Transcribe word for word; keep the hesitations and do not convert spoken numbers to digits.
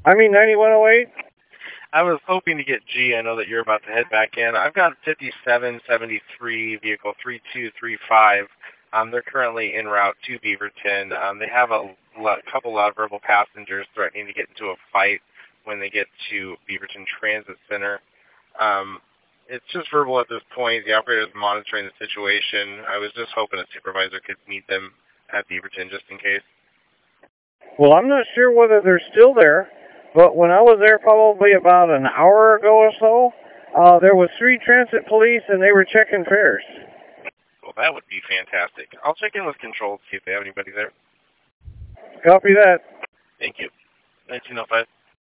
I mean ninety-one oh eight? I was hoping to get G. I know that you're about to head back in. I've got fifty-seven seventy-three, vehicle three two three five. Um, they're currently en route to Beaverton. Um, they have a lot, couple loud verbal passengers threatening to get into a fight when they get to Beaverton Transit Center. Um, it's just verbal at this point. The operator is monitoring the situation. I was just hoping a supervisor could meet them at Beaverton just in case. Well, I'm not sure whether they're still there, but when I was there probably about an hour ago or so, uh, there was three transit police and they were checking fares. Well, that would be fantastic. I'll check in with control to see if they have anybody there. Copy that. Thank you. nineteen oh five.